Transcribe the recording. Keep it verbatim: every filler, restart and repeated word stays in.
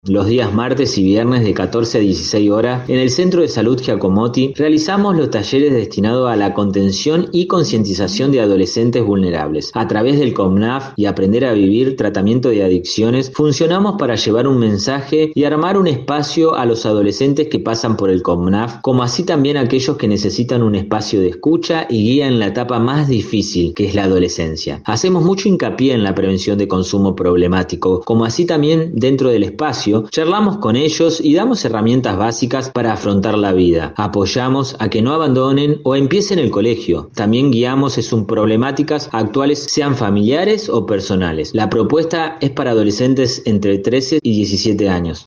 Los días martes y viernes de catorce a dieciséis horas, en el Centro de Salud Giacomotti, realizamos los talleres destinados a la contención y concientización de adolescentes vulnerables. A través del COMNAF y Aprender a Vivir Tratamiento de Adicciones, funcionamos para llevar un mensaje y armar un espacio a los adolescentes que pasan por el COMNAF, como así también a aquellos que necesitan un espacio de escucha y guía en la etapa más difícil, que es la adolescencia. Hacemos mucho hincapié en la prevención de consumo problemático, como así también dentro del espacio charlamos con ellos y damos herramientas básicas para afrontar la vida. Apoyamos a que no abandonen o empiecen el colegio. También guiamos en sus problemáticas actuales, sean familiares o personales. La propuesta es para adolescentes entre trece y diecisiete años.